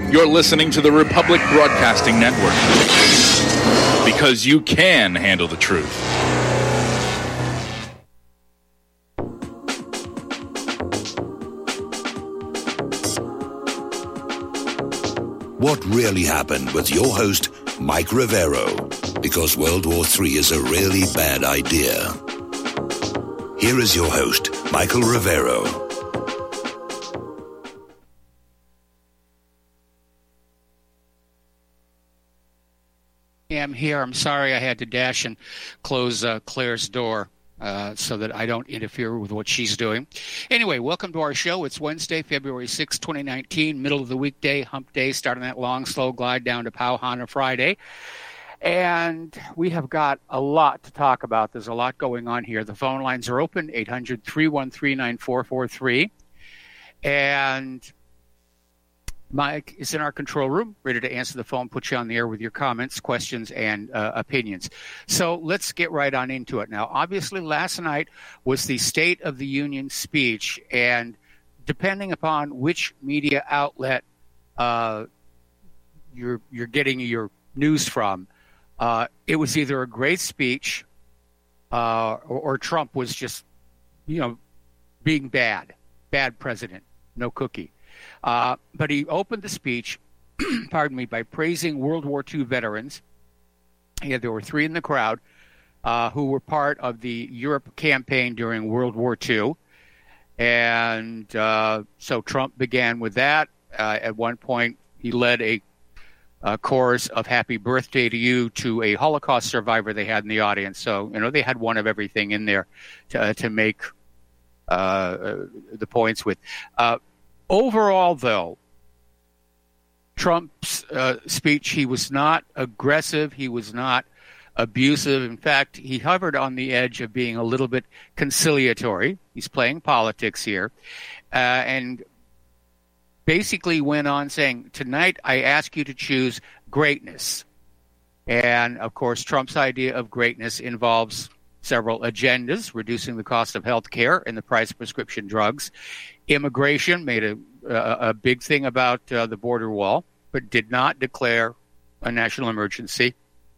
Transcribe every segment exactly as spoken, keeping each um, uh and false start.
You're listening to the Republic Broadcasting Network, because you can handle the truth. What really happened with your host, Mike Rivero, because World War Three is a really bad idea. Here is your host, Michael Rivero. I'm here. I'm sorry I had to dash and close uh, Claire's door uh, so that I don't interfere with what she's doing. Anyway, welcome to our show. It's Wednesday, February sixth, twenty nineteen, middle of the weekday, hump day, starting that long, slow glide down to Powhana Friday. And we have got a lot to talk about. There's a lot going on here. The phone lines are open, eight hundred, three one three, nine four four three. And Mike is in our control room, ready to answer the phone, put you on the air with your comments, questions, and uh, opinions. So let's get right on into it. Now, obviously, last night was the State of the Union speech, and depending upon which media outlet uh, you're you're getting your news from, uh, it was either a great speech uh, or, or Trump was just, you know, being bad, bad president, no cookie. Uh, but he opened the speech, pardon me, by praising World War Two veterans. Yeah, there were three in the crowd uh, who were part of the Europe campaign during World War Two. And uh, so Trump began with that. Uh, at one point, he led a, a chorus of happy birthday to you to a Holocaust survivor they had in the audience. So, you know, they had one of everything in there to, uh, to make uh, the points with. Uh, Overall, though, Trump's uh, speech, he was not aggressive. He was not abusive. In fact, he hovered on the edge of being a little bit conciliatory. He's playing politics here. Uh, and basically went on saying, tonight I ask you to choose greatness. And, of course, Trump's idea of greatness involves several agendas: reducing the cost of health care and the price of prescription drugs. Immigration, made a, a, a big thing about uh, the border wall, but did not declare a national emergency.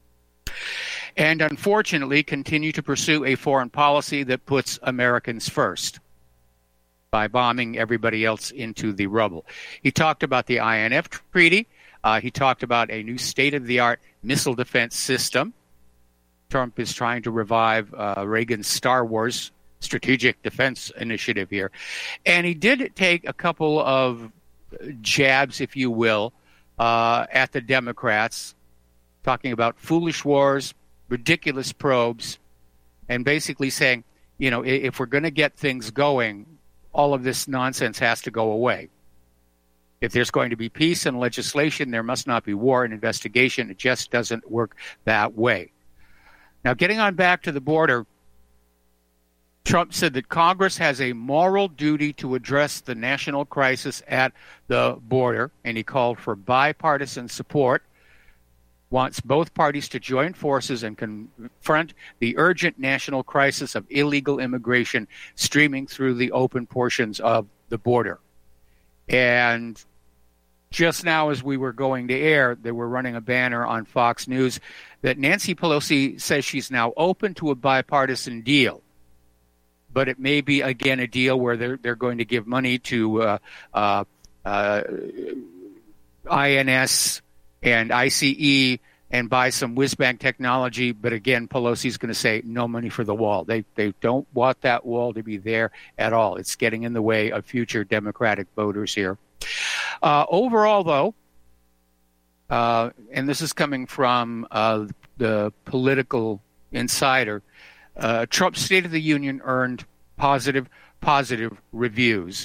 And unfortunately, continue to pursue a foreign policy that puts Americans first by bombing everybody else into the rubble. He talked about the I N F treaty. Uh, he talked about a new state-of-the-art missile defense system. Trump is trying to revive uh, Reagan's Star Wars strategic defense initiative here. And he did take a couple of jabs, if you will, uh, at the Democrats, talking about foolish wars, ridiculous probes, and basically saying, you know, if we're going to get things going, all of this nonsense has to go away. If there's going to be peace and legislation, there must not be war and investigation. It just doesn't work that way. Now, getting on back to the border, Trump said that Congress has a moral duty to address the national crisis at the border, and he called for bipartisan support, wants both parties to join forces and confront the urgent national crisis of illegal immigration streaming through the open portions of the border. And just now, as we were going to air, they were running a banner on Fox News that Nancy Pelosi says she's now open to a bipartisan deal. But it may be, again, a deal where they're, they're going to give money to uh, uh, uh, I N S and I C E and buy some whiz-bang technology. But again, Pelosi's going to say no money for the wall. They they don't want that wall to be there at all. It's getting in the way of future Democratic voters here. Uh, overall, though, uh, and this is coming from uh, the Political Insider, Uh, Trump's State of the Union earned positive, positive reviews.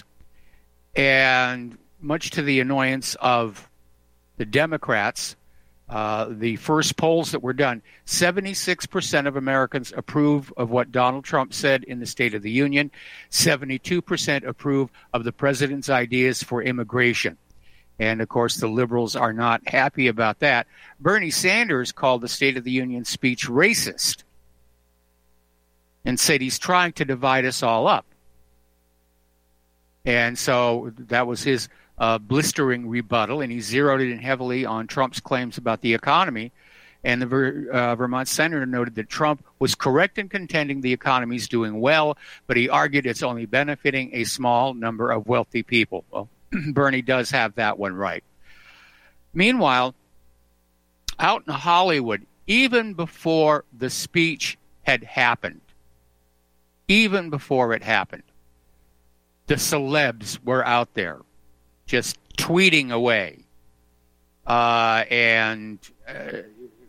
And much to the annoyance of the Democrats, uh, the first polls that were done, seventy-six percent of Americans approve of what Donald Trump said in the State of the Union. seventy-two percent approve of the president's ideas for immigration. And, of course, the liberals are not happy about that. Bernie Sanders called the State of the Union speech racist and said he's trying to divide us all up. And so that was his uh, blistering rebuttal, and he zeroed it in heavily on Trump's claims about the economy. And the Ver, uh, Vermont senator noted that Trump was correct in contending the economy is doing well, but he argued it's only benefiting a small number of wealthy people. Well, Bernie does have that one right. Meanwhile, out in Hollywood, even before the speech had happened, even before it happened, the celebs were out there just tweeting away. Uh, and... Uh,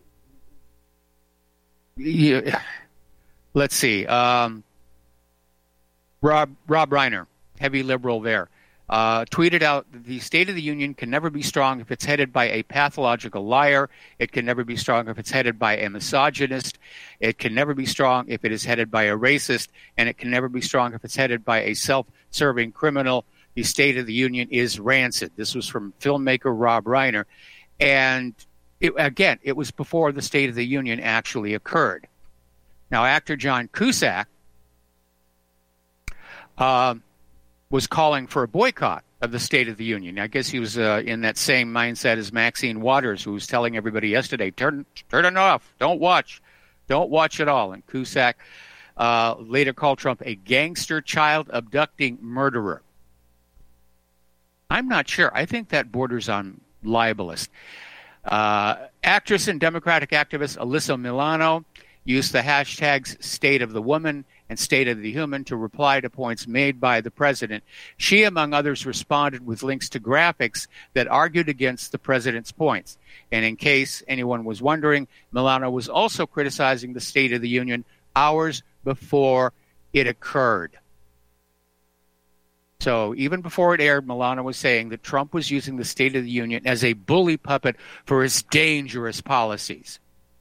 Yeah, let's see. Um, Rob Rob Reiner, heavy liberal there, uh, tweeted out, the State of the Union can never be strong if it's headed by a pathological liar. It can never be strong if it's headed by a misogynist. It can never be strong if it is headed by a racist. And it can never be strong if it's headed by a self-serving criminal. The State of the Union is rancid. This was from filmmaker Rob Reiner. And It, again, it was before the State of the Union actually occurred. Now, actor John Cusack uh, was calling for a boycott of the State of the Union. I guess he was uh, in that same mindset as Maxine Waters, who was telling everybody yesterday, turn, turn it off, don't watch, don't watch at all. And Cusack uh, later called Trump a gangster, child-abducting murderer. I'm not sure. I think that borders on libelous. Uh, actress and Democratic activist Alyssa Milano used the hashtags State of the Woman and State of the Human to reply to points made by the president. She, among others, responded with links to graphics that argued against the president's points. And in case anyone was wondering, Milano was also criticizing the State of the Union hours before it occurred. So even before it aired, Milano was saying that Trump was using the State of the Union as a bully puppet for his dangerous policies.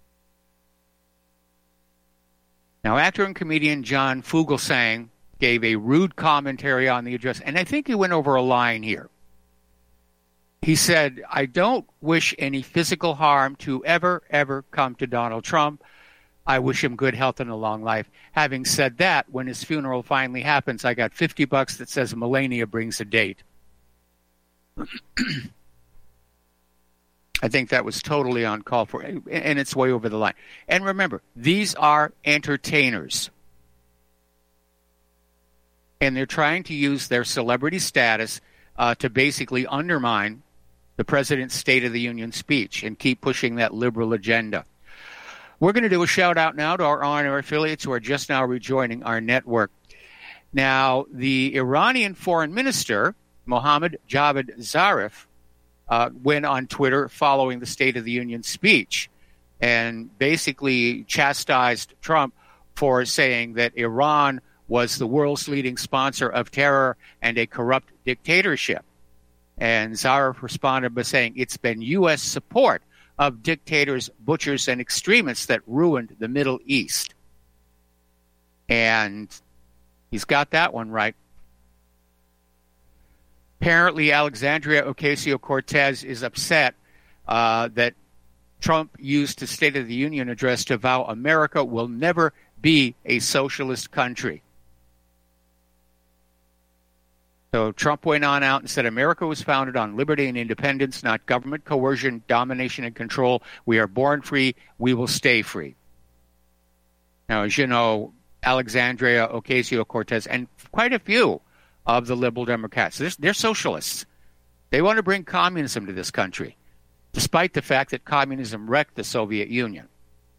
Now, actor and comedian John Fugelsang gave a rude commentary on the address, and I think he went over a line here. He said, I don't wish any physical harm to ever, ever come to Donald Trump. I wish him good health and a long life. Having said that, when his funeral finally happens, I got fifty bucks that says Melania brings a date. I think that was totally uncalled for, and it's way over the line. And remember, these are entertainers. And they're trying to use their celebrity status uh, to basically undermine the president's State of the Union speech and keep pushing that liberal agenda. We're going to do a shout-out now to our on-air affiliates who are just now rejoining our network. Now, the Iranian foreign minister, Mohammad Javad Zarif, uh, went on Twitter following the State of the Union speech and basically chastised Trump for saying that Iran was the world's leading sponsor of terror and a corrupt dictatorship. And Zarif responded by saying it's been U S support of dictators, butchers, and extremists that ruined the Middle East. And he's got that one right. Apparently, Alexandria Ocasio-Cortez is upset uh, that Trump used the State of the Union address to vow America will never be a socialist country. So Trump went on out and said, America was founded on liberty and independence, not government coercion, domination, and control. We are born free. We will stay free. Now, as you know, Alexandria Ocasio-Cortez and quite a few of the liberal Democrats, they're, they're socialists. They want to bring communism to this country, despite the fact that communism wrecked the Soviet Union.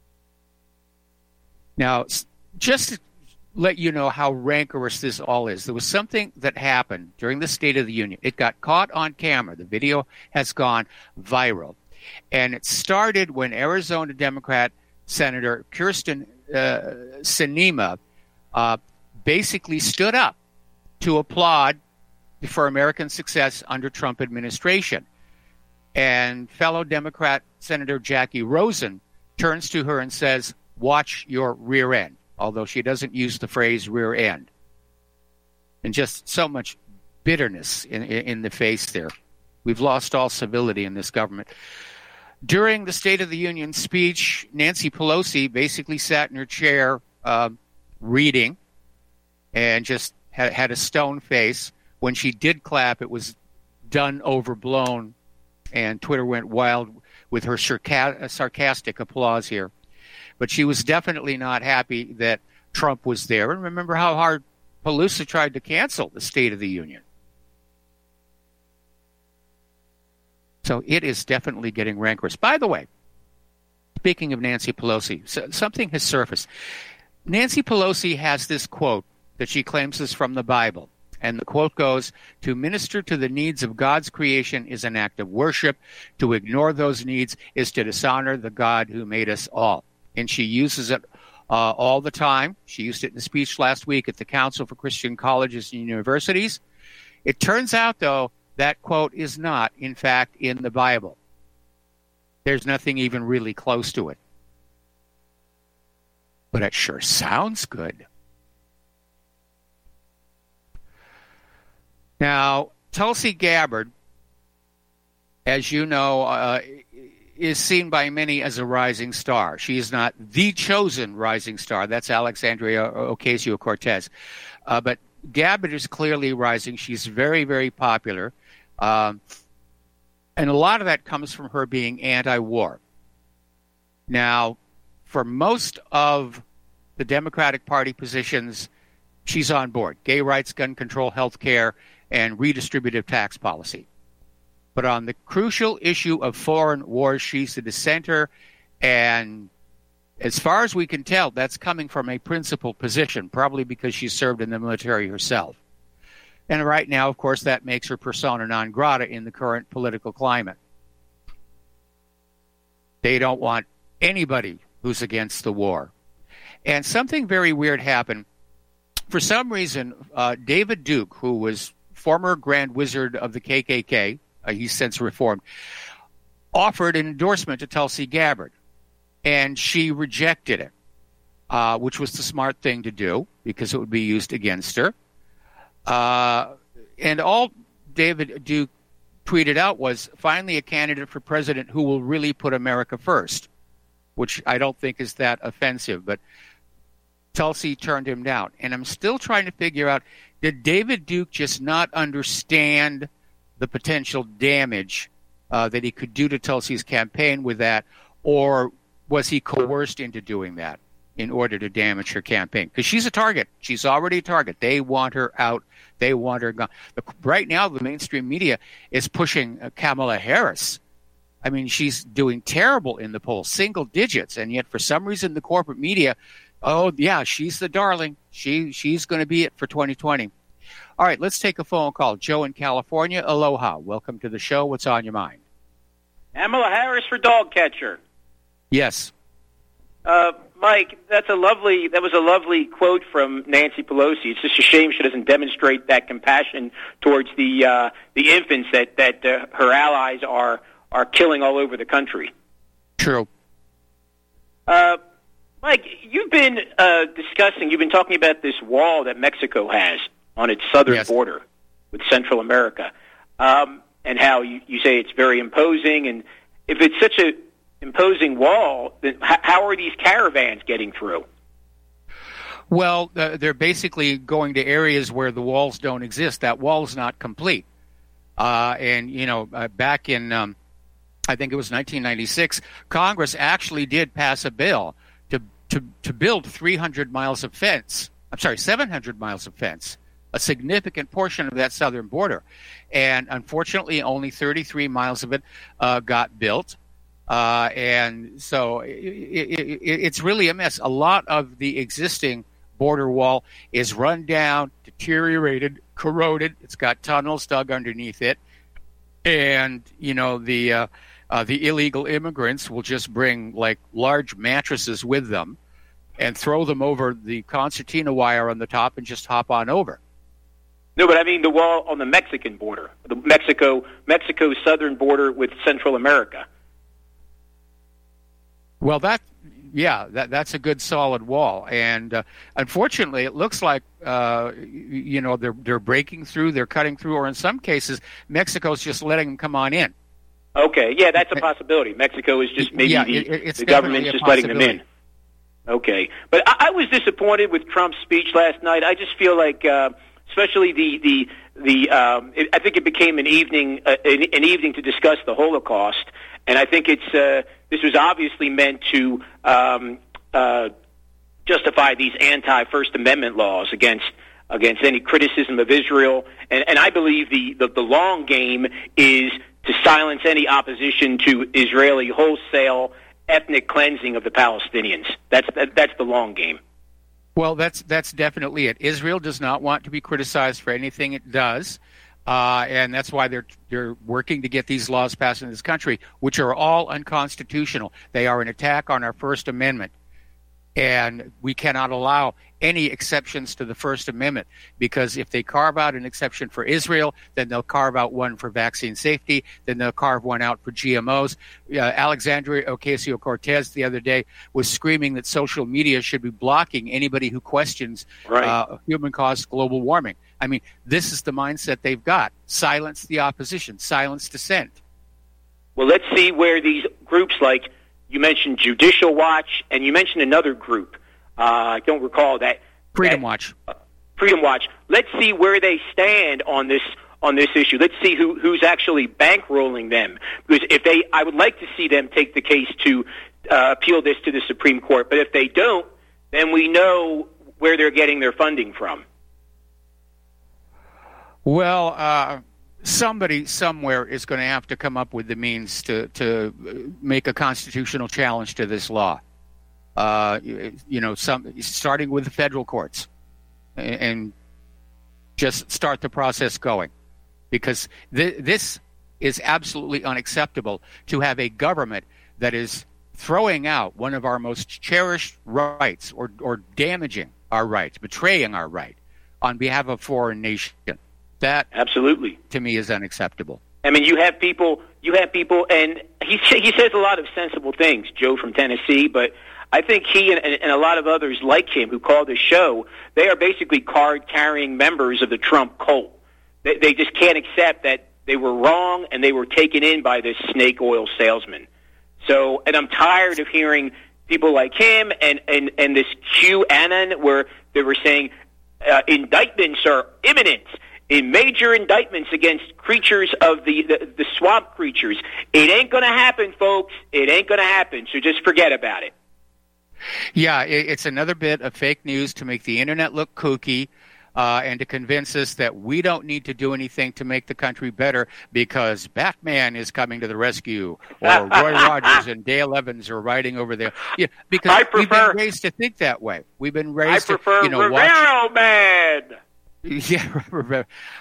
Now, just to let you know how rancorous this all is, there was something that happened during the State of the Union. It got caught on camera. The video has gone viral. And it started when Arizona Democrat Senator Kirsten uh, Sinema uh, basically stood up to applaud for American success under Trump administration. And fellow Democrat Senator Jackie Rosen turns to her and says, watch your rear end, although she doesn't use the phrase rear end. And just so much bitterness in, in, in the face there. We've lost all civility in this government. During the State of the Union speech, Nancy Pelosi basically sat in her chair uh, reading and just had, had a stone face. When she did clap, it was done overblown, and Twitter went wild with her sarca- sarcastic applause here. But she was definitely not happy that Trump was there. And remember how hard Pelosi tried to cancel the State of the Union. So it is definitely getting rancorous. By the way, speaking of Nancy Pelosi, so something has surfaced. Nancy Pelosi has this quote that she claims is from the Bible. And the quote goes, "To minister to the needs of God's creation is an act of worship. To ignore those needs is to dishonor the God who made us all." And she uses it uh, all the time. She used it in a speech last week at the Council for Christian Colleges and Universities. It turns out, though, that quote is not, in fact, in the Bible. There's nothing even really close to it. But it sure sounds good. Now, Tulsi Gabbard, as you know, uh, is seen by many as a rising star. She is not the chosen rising star. That's Alexandria Ocasio-Cortez. Uh, but Gabbard is clearly rising. She's very, very popular. Um, and a lot of that comes from her being anti-war. Now, for most of the Democratic Party positions, she's on board. Gay rights, gun control, health care, and redistributive tax policy. But on the crucial issue of foreign wars, she's the dissenter, and as far as we can tell, that's coming from a principled position, probably because she served in the military herself. And right now, of course, that makes her persona non grata in the current political climate. They don't want anybody who's against the war. And something very weird happened. For some reason, uh, David Duke, who was former Grand Wizard of the K K K, uh, he's since reformed, offered an endorsement to Tulsi Gabbard, and she rejected it, uh, which was the smart thing to do because it would be used against her. Uh, and all David Duke tweeted out was, finally a candidate for president who will really put America first, which I don't think is that offensive, but Tulsi turned him down. And I'm still trying to figure out, did David Duke just not understand the potential damage uh, that he could do to Tulsi's campaign with that, or was he coerced into doing that in order to damage her campaign? Because she's a target. She's already a target. They want her out. They want her gone. Right now, the mainstream media is pushing uh, Kamala Harris. I mean, she's doing terrible in the polls, single digits, and yet for some reason the corporate media, oh, yeah, she's the darling. She She's going to be it for twenty twenty. All right, let's take a phone call. Joe in California, aloha. Welcome to the show. What's on your mind? Kamala Harris for dog catcher. Yes. Uh, Mike, that's a lovely. That was a lovely quote from Nancy Pelosi. It's just a shame she doesn't demonstrate that compassion towards the uh, the infants that that uh, her allies are are killing all over the country. True. Uh, Mike, you've been uh, discussing. You've been talking about this wall that Mexico has on its southern yes. border with Central America, um, and how you, you say it's very imposing. And if it's such a imposing wall, then how are these caravans getting through? Well, uh, they're basically going to areas where the walls don't exist. That wall is not complete. Uh, and, you know, uh, back in, um, I think it was nineteen ninety-six, Congress actually did pass a bill to, to, to build three hundred miles of fence. I'm sorry, seven hundred miles of fence, a significant portion of that southern border. And unfortunately, only thirty-three miles of it uh, got built. Uh, and so it, it, it, it's really a mess. A lot of the existing border wall is run down, deteriorated, corroded. It's got tunnels dug underneath it. And, you know, the uh, uh, the illegal immigrants will just bring, like, large mattresses with them and throw them over the concertina wire on the top and just hop on over. No, but I mean the wall on the Mexican border, the Mexico Mexico's southern border with Central America. Well, that, yeah, that that's a good solid wall, and uh, unfortunately, it looks like uh, you know they're they're breaking through, they're cutting through, or in some cases, Mexico's just letting them come on in. Okay, yeah, that's a possibility. Mexico is just maybe yeah, the, it, it's the government's just letting them in. Okay, but I, I was disappointed with Trump's speech last night. I just feel like uh, especially the the the. Um, it, I think it became an evening uh, an, an evening to discuss the Holocaust, and I think it's uh, this was obviously meant to um, uh, justify these anti-First Amendment laws against against any criticism of Israel, and, and I believe the, the the long game is to silence any opposition to Israeli wholesale ethnic cleansing of the Palestinians. That's that, that's the long game. Well, that's that's definitely it. Israel does not want to be criticized for anything it does, uh, and that's why they're they're working to get these laws passed in this country, which are all unconstitutional. They are an attack on our First Amendment, and we cannot allow any exceptions to the First Amendment, because if they carve out an exception for Israel, then they'll carve out one for vaccine safety, then they'll carve one out for G M Os. Uh, Alexandria Ocasio-Cortez the other day was screaming that social media should be blocking anybody who questions right. uh, human-caused global warming. I mean, this is the mindset they've got. Silence the opposition, silence dissent. Well, let's see where these groups like, you mentioned Judicial Watch, and you mentioned another group. Uh, I don't recall that. Freedom that, Watch. Uh, Freedom Watch. Let's see where they stand on this on this issue. Let's see who who's actually bankrolling them. Because if they, I would like to see them take the case to uh, appeal this to the Supreme Court. But if they don't, then we know where they're getting their funding from. Well, uh, somebody somewhere is going to have to come up with the means to to make a constitutional challenge to this law. Uh, you know, some starting with the federal courts, and, and just start the process going, because th- this is absolutely unacceptable to have a government that is throwing out one of our most cherished rights, or or damaging our rights, betraying our right on behalf of a foreign nation. That absolutely, to me, is unacceptable. I mean, you have people, you have people, and he he says a lot of sensible things, Joe from Tennessee, but I think he and, and a lot of others like him who call this show, they are basically card-carrying members of the Trump cult. They, they just can't accept that they were wrong and they were taken in by this snake oil salesman. So, and I'm tired of hearing people like him and, and, and this QAnon where they were saying uh, indictments are imminent. In major indictments against creatures of the, the, the swamp creatures. It ain't going to happen, folks. It ain't going to happen, so just forget about it. Yeah, it's another bit of fake news to make the internet look kooky, uh, and to convince us that we don't need to do anything to make the country better because Batman is coming to the rescue, or Roy Rogers and Dale Evans are riding over there. Yeah, because I prefer, we've been raised to think that way. We've been raised I prefer to, you know, Rivero watch. Man. Yeah,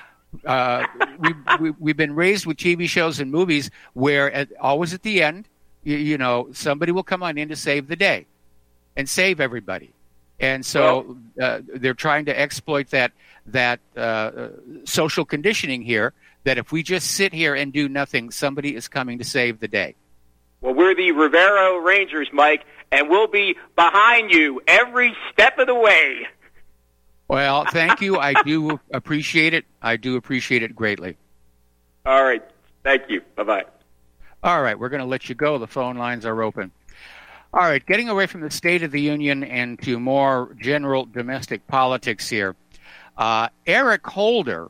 uh, we, we we've been raised with T V shows and movies where at, always at the end, you, you know, somebody will come on in to save the day and save everybody. And so uh, they're trying to exploit that that uh, social conditioning here, that if we just sit here and do nothing, somebody is coming to save the day. Well, we're the Rivero Rangers, Mike, and we'll be behind you every step of the way. Well, thank you. I do appreciate it. I do appreciate it greatly. All right. Thank you. Bye-bye. All right. We're going to let you go. The phone lines are open. All right. Getting away from the State of the Union and to more general domestic politics here. Uh, Eric Holder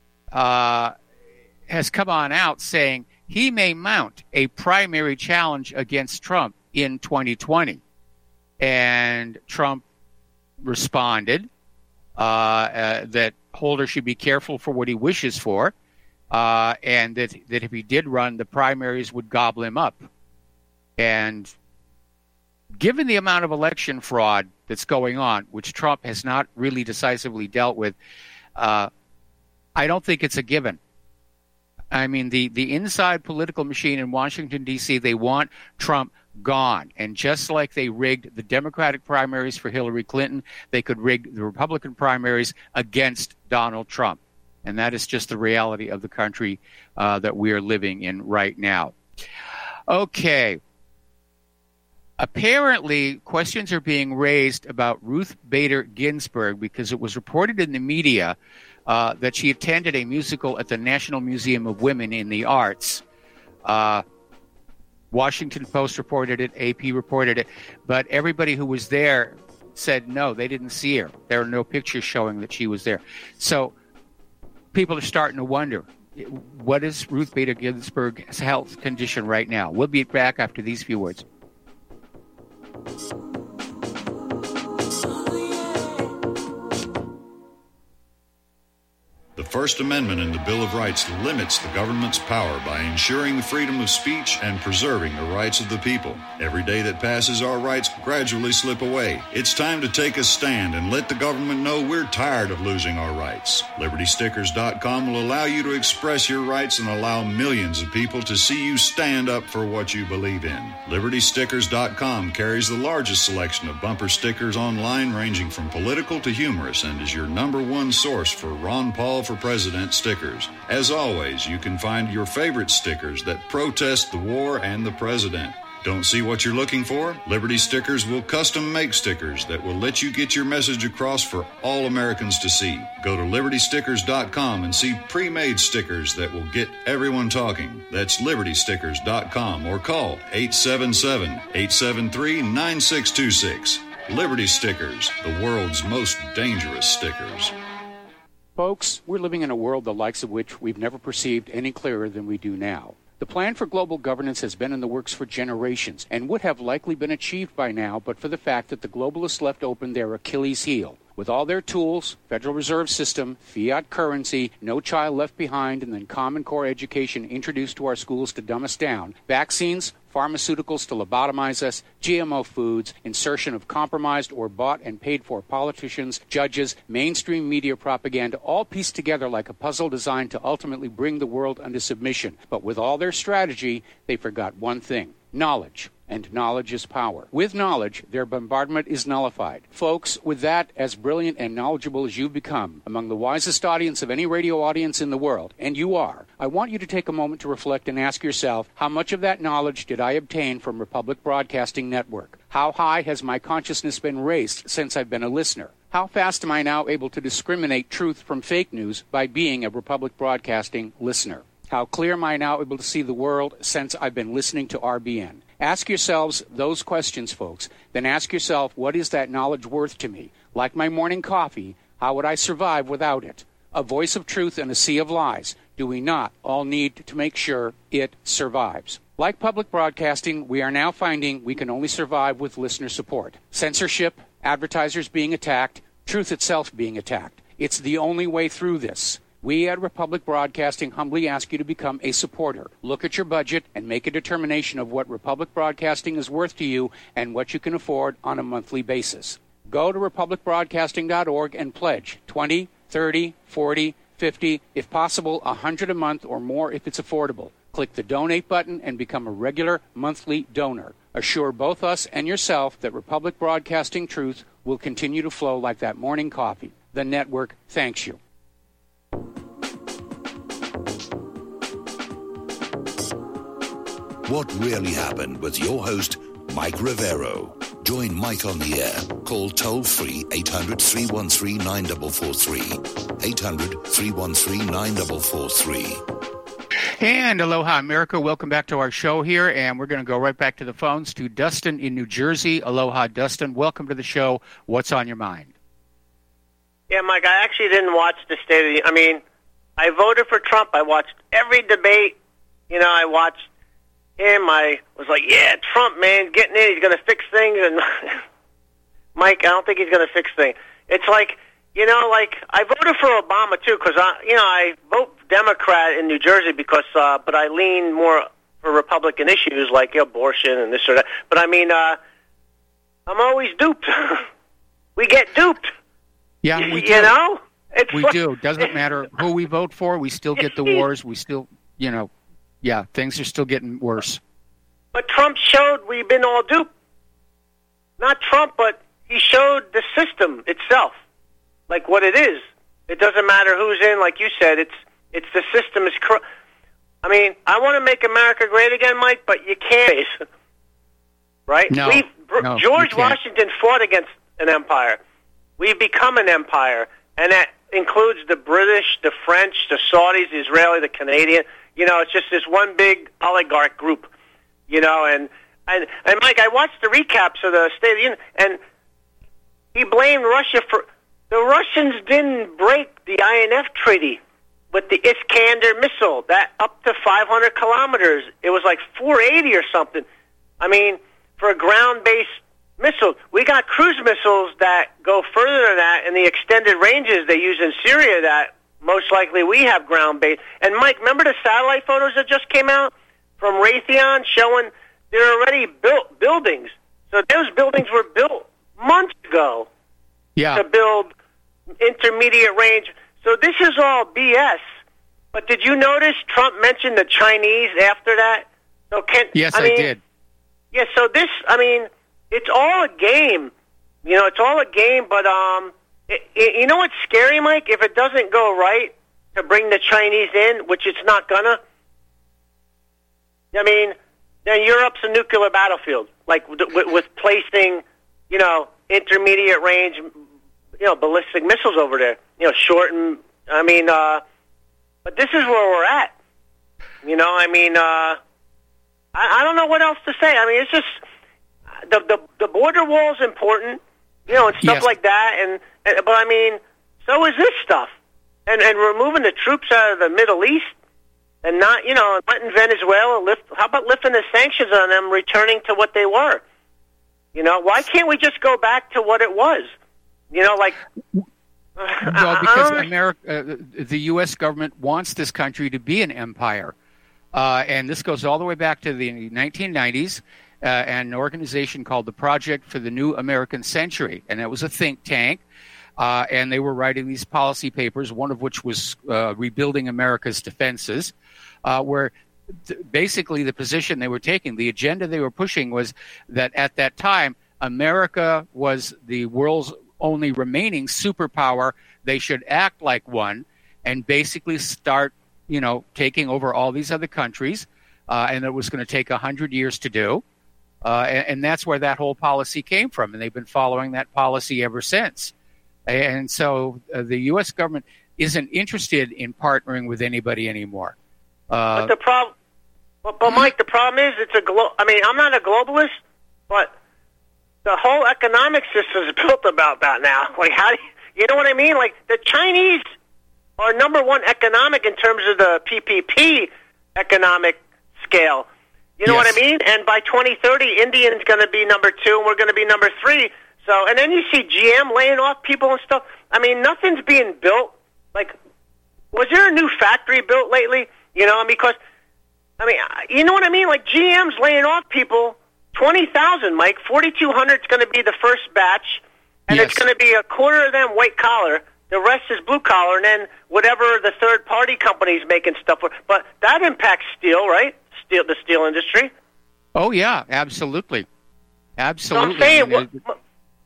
uh, has come on out saying he may mount a primary challenge against Trump in twenty twenty. And Trump responded uh, uh, that Holder should be careful for what he wishes for, uh, and that, that if he did run, the primaries would gobble him up. And given the amount of election fraud that's going on, which Trump has not really decisively dealt with, uh, I don't think it's a given. I mean, the, the inside political machine in Washington, D C, they want Trump gone. And just like they rigged the Democratic primaries for Hillary Clinton, they could rig the Republican primaries against Donald Trump. And that is just the reality of the country uh, that we are living in right now. Okay. Apparently, questions are being raised about Ruth Bader Ginsburg because it was reported in the media uh, that she attended a musical at the National Museum of Women in the Arts. Uh, Washington Post reported it, A P reported it, but everybody who was there said no, they didn't see her. There are no pictures showing that she was there. So people are starting to wonder, what is Ruth Bader Ginsburg's health condition right now? We'll be back after these few words. The First Amendment in the Bill of Rights limits the government's power by ensuring the freedom of speech and preserving the rights of the people. Every day that passes, our rights gradually slip away. It's time to take a stand and let the government know we're tired of losing our rights. Liberty Stickers dot com will allow you to express your rights and allow millions of people to see you stand up for what you believe in. Liberty Stickers dot com carries the largest selection of bumper stickers online, ranging from political to humorous, and is your number one source for Ron Paul for President stickers. As always, you can find your favorite stickers that protest the war and the president. Don't see what you're looking for? Liberty Stickers will custom make stickers that will let you get your message across for all Americans to see. Go to Liberty Stickers dot com and see pre-made stickers that will get everyone talking. That's Liberty Stickers dot com, or call eight seven seven, eight seven three, nine six two six. Liberty Stickers, the world's most dangerous stickers. Folks, we're living in a world the likes of which we've never perceived any clearer than we do now. The plan for global governance has been in the works for generations and would have likely been achieved by now but for the fact that the globalists left open their Achilles heel. With all their tools, Federal Reserve System, fiat currency, no child left behind, and then Common Core education introduced to our schools to dumb us down, vaccines, pharmaceuticals to lobotomize us, G M O foods, insertion of compromised or bought and paid for politicians, judges, mainstream media propaganda, all pieced together like a puzzle designed to ultimately bring the world under submission. But with all their strategy, they forgot one thing: knowledge. And knowledge is power. With knowledge, their bombardment is nullified. Folks, with that, as brilliant and knowledgeable as you've become, among the wisest audience of any radio audience in the world, and you are, I want you to take a moment to reflect and ask yourself, how much of that knowledge did I obtain from Republic Broadcasting Network? How high has my consciousness been raised since I've been a listener? How fast am I now able to discriminate truth from fake news by being a Republic Broadcasting listener? How clear am I now able to see the world since I've been listening to R B N? Ask yourselves those questions, folks. Then ask yourself, what is that knowledge worth to me? Like my morning coffee, how would I survive without it? A voice of truth in a sea of lies. Do we not all need to make sure it survives? Like public broadcasting, we are now finding we can only survive with listener support. Censorship, advertisers being attacked, truth itself being attacked. It's the only way through this. We at Republic Broadcasting humbly ask you to become a supporter. Look at your budget and make a determination of what Republic Broadcasting is worth to you and what you can afford on a monthly basis. Go to republic broadcasting dot org and pledge twenty, thirty, forty, fifty, if possible one hundred a month or more if it's affordable. Click the donate button and become a regular monthly donor. Assure both us and yourself that Republic Broadcasting truth will continue to flow like that morning coffee. The network thanks you. What really happened with your host, Mike Rivero. Join Mike on the air. Call toll-free eight hundred, three one three, nine four four three. eight hundred, three one three, nine four four three. And aloha, America. Welcome back to our show here. And we're going to go right back to the phones to Dustin in New Jersey. Aloha, Dustin. Welcome to the show. What's on your mind? Yeah, Mike, I actually didn't watch the State of the... I mean, I voted for Trump. I watched every debate. You know, I watched him. I was like, yeah, Trump, man, getting in. He's going to fix things. And Mike, I don't think he's going to fix things. It's like, you know, like, I voted for Obama, too, because, I, you know, I vote Democrat in New Jersey because, uh, but I lean more for Republican issues like abortion and this or that. But, I mean, uh, I'm always duped. We get duped. Yeah, we you, do. You know? It's we like, do. Doesn't matter who we vote for. We still get the wars. We still, you know, yeah, things are still getting worse. But Trump showed we've been all duped. Not Trump, but he showed the system itself, like what it is. It doesn't matter who's in, like you said. It's it's the system is corrupt. I mean, I want to make America great again, Mike, but you can't. Right? No, We've, no George you can't. Washington fought against an empire. We've become an empire, and that includes the British, the French, the Saudis, the Israeli, the Canadian. You know, it's just this one big oligarch group. You know, and and and Mike, I watched the recaps of the State of the Union, and he blamed Russia for the Russians didn't break the I N F treaty with the Iskander missile, that up to five hundred kilometers. It was like four eighty or something. I mean, for a ground-based missile. We got cruise missiles that go further than that, and the extended ranges they use in Syria that most likely we have ground-based. And, Mike, remember the satellite photos that just came out from Raytheon showing they're already built buildings? So those buildings were built months ago yeah. to build intermediate range. So this is all B S. But did you notice Trump mentioned the Chinese after that? So can, yes, I, I mean, did. Yeah, so this, I mean, it's all a game. You know, it's all a game, but, um, it, it, you know what's scary, Mike? If it doesn't go right to bring the Chinese in, which it's not gonna, I mean, then Europe's a nuclear battlefield, like with, with placing, you know, intermediate range, you know, ballistic missiles over there, you know, short and, I mean, uh, but this is where we're at. You know, I mean, uh, I, I don't know what else to say. I mean, it's just, the the, the border wall is important, you know, and stuff yes. like that, and, and, but I mean, so is this stuff. And, and removing the troops out of the Middle East, and not, you know, letting Venezuela lift, how about lifting the sanctions on them, returning to what they were? You know, why can't we just go back to what it was? You know, like... Well, because America, uh, the U S government wants this country to be an empire. Uh, and this goes all the way back to the nineteen nineties, uh, and an organization called the Project for the New American Century. And it was a think tank. Uh, and they were writing these policy papers, one of which was uh, Rebuilding America's Defenses, uh, where th- basically the position they were taking, the agenda they were pushing was that at that time, America was the world's only remaining superpower. They should act like one and basically start, you know, taking over all these other countries. Uh, and it was going to take a hundred years to do. Uh, and, and that's where that whole policy came from. And they've been following that policy ever since. And so uh, the U S government isn't interested in partnering with anybody anymore. Uh, but the problem, but, but Mike, the problem is it's a glo- I mean, I'm not a globalist, but the whole economic system is built about that now. Like, how do you, you know what I mean? Like, the Chinese are number one economic in terms of the P P P economic scale. You know yes. what I mean? And by twenty thirty, India's going to be number two, and we're going to be number three. So, and then you see G M laying off people and stuff. I mean, nothing's being built. Like, was there a new factory built lately? You know, because, I mean, you know what I mean? Like, G M's laying off people. twenty thousand, Mike. forty-two hundred is going to be the first batch, and yes. it's going to be a quarter of them white collar. The rest is blue collar, and then whatever the third party companies making stuff for. But that impacts steel, right? Steel, the steel industry. Oh yeah, absolutely, absolutely. So I'm saying, what,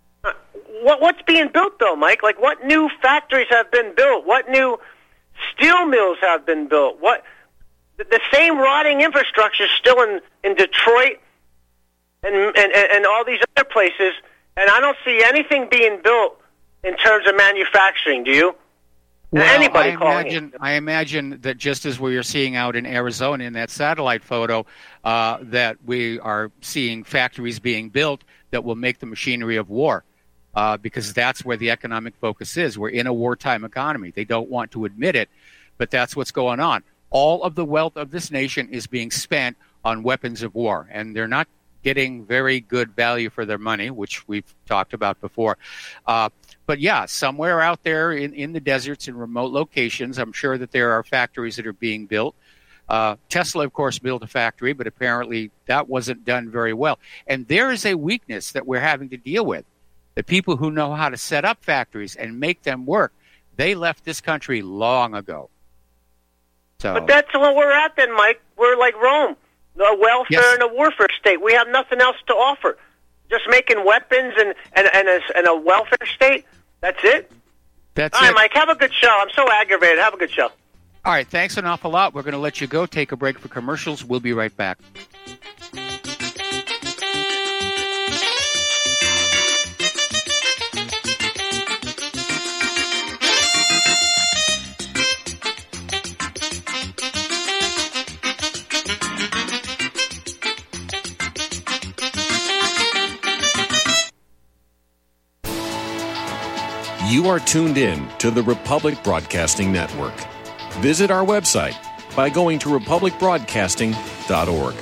what what's being built though, Mike? Like, what new factories have been built? What new steel mills have been built? What the same rotting infrastructure is still in in Detroit. And, and and all these other places, and I don't see anything being built in terms of manufacturing. Do you? Well, Anybody I calling imagine, it? I imagine that just as we are seeing out in Arizona in that satellite photo, uh, that we are seeing factories being built that will make the machinery of war, uh, because that's where the economic focus is. We're in a wartime economy. They don't want to admit it, but that's what's going on. All of the wealth of this nation is being spent on weapons of war, and they're not getting very good value for their money, which we've talked about before. Uh, but yeah, somewhere out there in, in the deserts in remote locations, I'm sure that there are factories that are being built. Uh, Tesla, of course, built a factory, but apparently that wasn't done very well. And there is a weakness that we're having to deal with. The people who know how to set up factories and make them work, they left this country long ago. So, but that's where we're at then, Mike. We're like Rome. A welfare yes. and a warfare state. We have nothing else to offer. Just making weapons and, and, and, a, and a welfare state. That's it? That's All right, it. Mike, have a good show. I'm so aggravated. Have a good show. All right, thanks an awful lot. We're going to let you go. Take a break for commercials. We'll be right back. You are tuned in to the Republic Broadcasting Network. Visit our website by going to republic broadcasting dot org.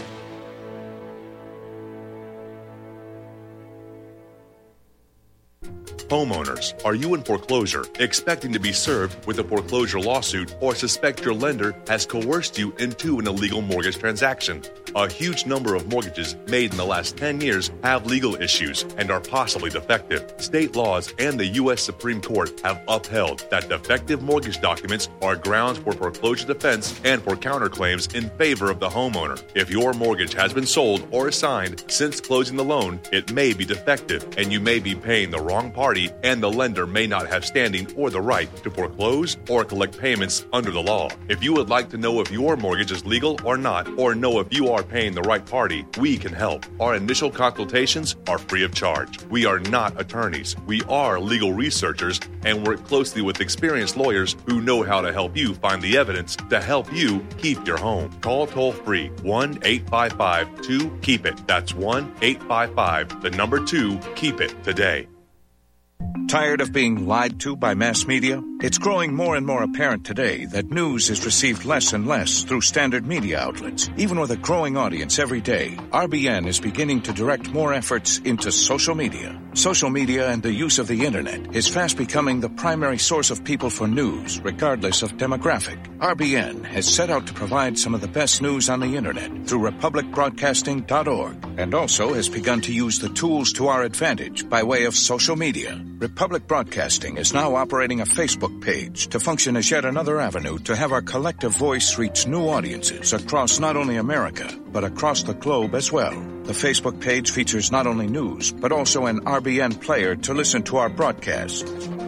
Homeowners, are you in foreclosure, expecting to be served with a foreclosure lawsuit, or suspect your lender has coerced you into an illegal mortgage transaction? A huge number of mortgages made in the last ten years have legal issues and are possibly defective. State laws and the U S Supreme Court have upheld that defective mortgage documents are grounds for foreclosure defense and for counterclaims in favor of the homeowner. If your mortgage has been sold or assigned since closing the loan, it may be defective and you may be paying the wrong party, and the lender may not have standing or the right to foreclose or collect payments under the law. If you would like to know if your mortgage is legal or not, or know if you are paying the right party, we can help. Our initial consultations are free of charge. We are not attorneys. We are legal researchers and work closely with experienced lawyers who know how to help you find the evidence to help you keep your home. Call toll-free one eight five five two keep it. That's one eight five five, the number two, keep it today. Tired of being lied to by mass media? It's growing more and more apparent today that news is received less and less through standard media outlets. Even with a growing audience every day, R B N is beginning to direct more efforts into social media. Social media and the use of the internet is fast becoming the primary source of people for news, regardless of demographic. R B N has set out to provide some of the best news on the internet through republic broadcasting dot org, and also has begun to use the tools to our advantage by way of social media. Republic Broadcasting is now operating a Facebook page to function as yet another avenue to have our collective voice reach new audiences across not only America, but across the globe as well. The Facebook page features not only news, but also an R B N player to listen to our broadcast.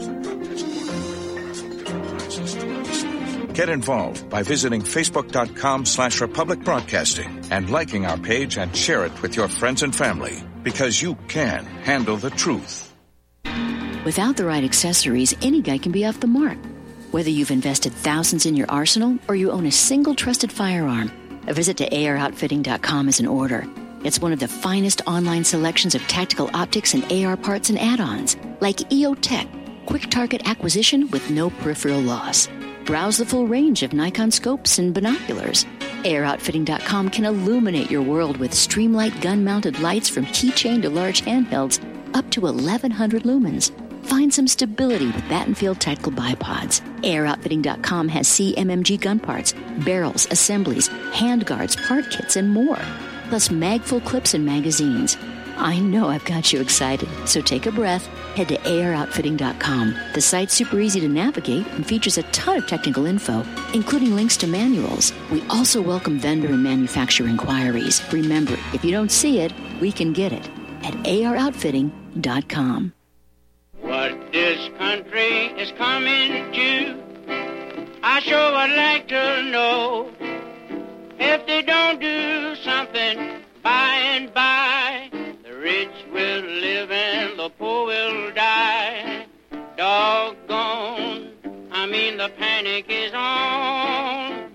Get involved by visiting facebook.com slash Republic Broadcasting and liking our page and share it with your friends and family, because you can handle the truth. Without the right accessories, any guy can be off the mark. Whether you've invested thousands in your arsenal or you own a single trusted firearm, a visit to A R outfitting dot com is in order. It's one of the finest online selections of tactical optics and A R parts and add-ons, like E O Tech, quick target acquisition with no peripheral loss. Browse the full range of Nikon scopes and binoculars. A R outfitting dot com can illuminate your world with Streamlight gun-mounted lights from keychain to large handhelds up to eleven hundred lumens. Find some stability with Battenfield Tactical Bipods. A R outfitting dot com has C M M G gun parts, barrels, assemblies, handguards, part kits, and more. Plus magful clips and magazines. I know I've got you excited, so take a breath. Head to A R outfitting dot com. The site's super easy to navigate and features a ton of technical info, including links to manuals. We also welcome vendor and manufacturer inquiries. Remember, if you don't see it, we can get it at A R outfitting dot com. What this country is coming to, I sure would like to know. If they don't do something by and by, the rich will live and the poor will die. Doggone, I mean the panic is on.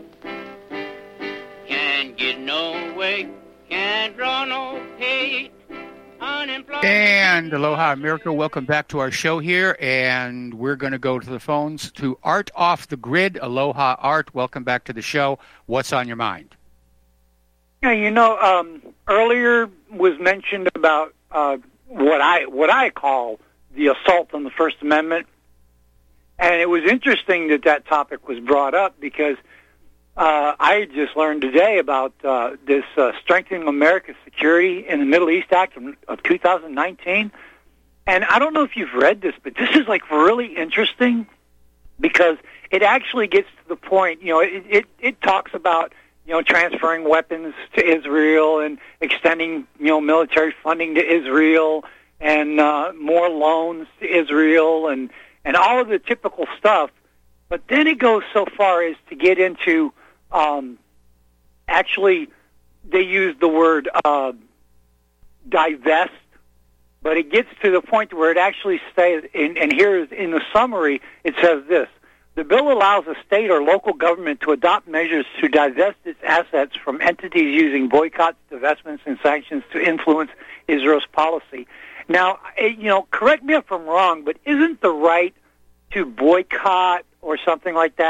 Can't get no way, can't draw no pay. And aloha, America. Welcome back to our show here. And we're going to go to the phones to Art off the grid. Aloha, Art. Welcome back to the show. What's on your mind? Yeah, you know, um, earlier was mentioned about uh, what I what I call the assault on the First Amendment. And it was interesting that that topic was brought up because Uh, I just learned today about uh, this uh, Strengthening America's Security in the Middle East Act of, of two thousand nineteen. And I don't know if you've read this, but this is like really interesting because it actually gets to the point, you know, it, it, it talks about, you know, transferring weapons to Israel and extending, you know, military funding to Israel and uh, more loans to Israel and, and all of the typical stuff. But then it goes so far as to get into Um, actually, they use the word uh, divest, but it gets to the point where it actually says, and, and here is in the summary, it says this: the bill allows a state or local government to adopt measures to divest its assets from entities using boycotts, divestments, and sanctions to influence Israel's policy. Now, you know, correct me if I'm wrong, but isn't the right to boycott or something like that,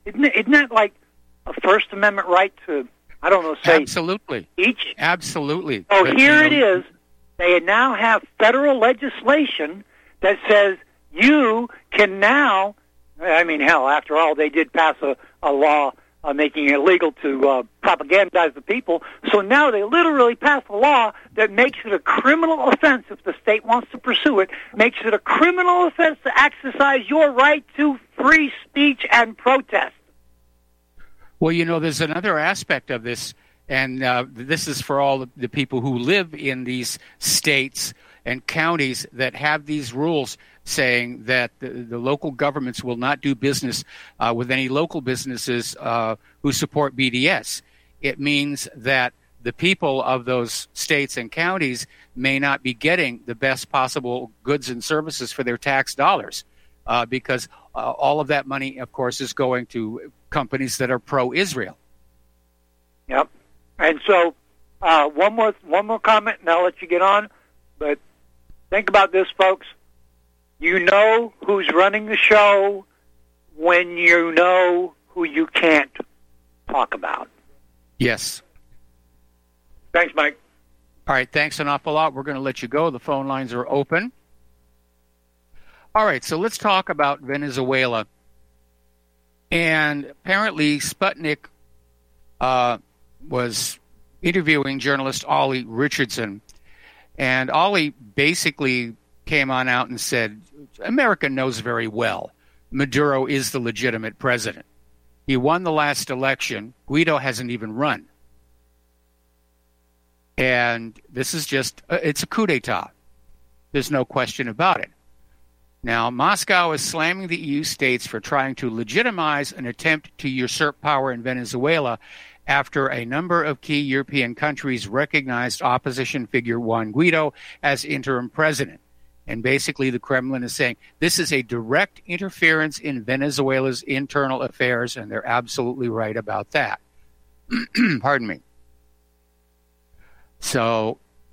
Isn't, it, isn't that like a First Amendment right to, I don't know, say absolutely each? Absolutely. So but, here you know, it is. They now have federal legislation that says you can now, I mean, hell, after all, they did pass a, a law uh, making it illegal to uh, propagandize the people. So now they literally passed a law that makes it a criminal offense, if the state wants to pursue it, makes it a criminal offense to exercise your right to free speech and protest. Well, you know, there's another aspect of this, and uh, this is for all the, the people who live in these states and counties that have these rules saying that the, the local governments will not do business uh, with any local businesses uh, who support B D S. It means that the people of those states and counties may not be getting the best possible goods and services for their tax dollars uh, because uh, all of that money, of course, is going to companies that are pro-Israel. Yep. And so uh, one more one more comment, and I'll let you get on. But think about this, folks. You know who's running the show when you know who you can't talk about. Yes. Thanks, Mike. All right, thanks an awful lot. We're going to let you go. The phone lines are open. All right, so let's talk about Venezuela. And apparently Sputnik uh, was interviewing journalist Ollie Richardson. And Ollie basically came on out and said, America knows very well Maduro is the legitimate president. He won the last election. Guaido hasn't even run. And this is just, it's a coup d'etat. There's no question about it. Now, Moscow is slamming the E U states for trying to legitimize an attempt to usurp power in Venezuela after a number of key European countries recognized opposition figure Juan Guaido as interim president. And basically the Kremlin is saying this is a direct interference in Venezuela's internal affairs, and they're absolutely right about that. Pardon me. So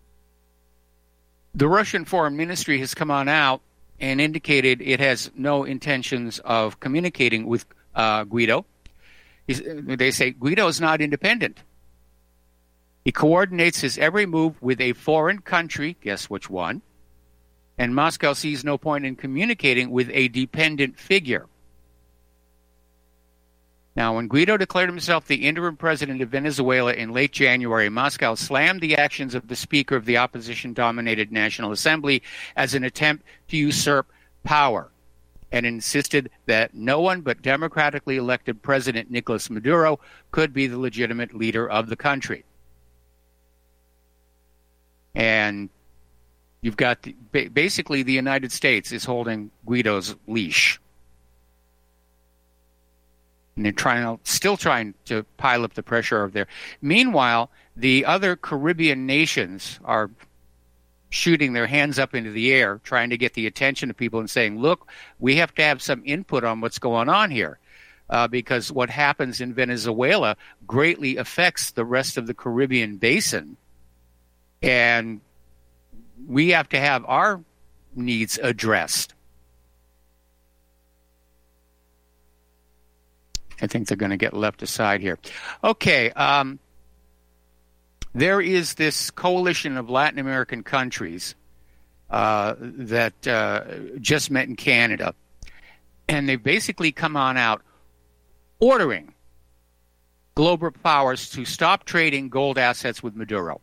the Russian Foreign Ministry has come on out and indicated it has no intentions of communicating with uh, Guaido. He's, they say Guaido is not independent. He coordinates his every move with a foreign country, guess which one, and Moscow sees no point in communicating with a dependent figure. Now, when Guaido declared himself the interim president of Venezuela in late January, Moscow slammed the actions of the Speaker of the opposition-dominated National Assembly as an attempt to usurp power, and insisted that no one but democratically elected President Nicolas Maduro could be the legitimate leader of the country. And you've got, the, basically, the United States is holding Guaido's leash. And they're trying, still trying to pile up the pressure over there. Meanwhile, the other Caribbean nations are shooting their hands up into the air, trying to get the attention of people and saying, look, we have to have some input on what's going on here. Uh, because what happens in Venezuela greatly affects the rest of the Caribbean basin. And we have to have our needs addressed. I think they're going to get left aside here. Okay, um, there is this coalition of Latin American countries uh, that uh, just met in Canada, and they've basically come on out ordering global powers to stop trading gold assets with Maduro.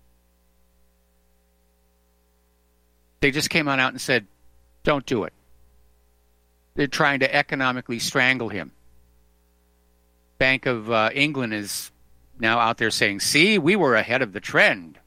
They just came on out and said, don't do it. They're trying to economically strangle him. Bank of uh, England is now out there saying, see, we were ahead of the trend.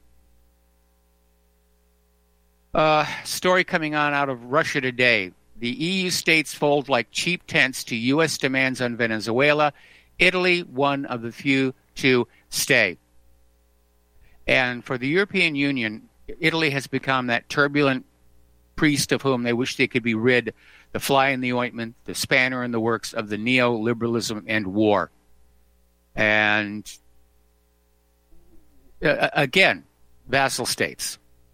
Uh, story coming on out of Russia today. The E U states fold like cheap tents to U S demands on Venezuela. Italy, one of the few to stay. And for the European Union, Italy has become that turbulent priest of whom they wish they could be rid, the fly in the ointment, the spanner in the works of the neoliberalism and war. And uh, again, vassal states.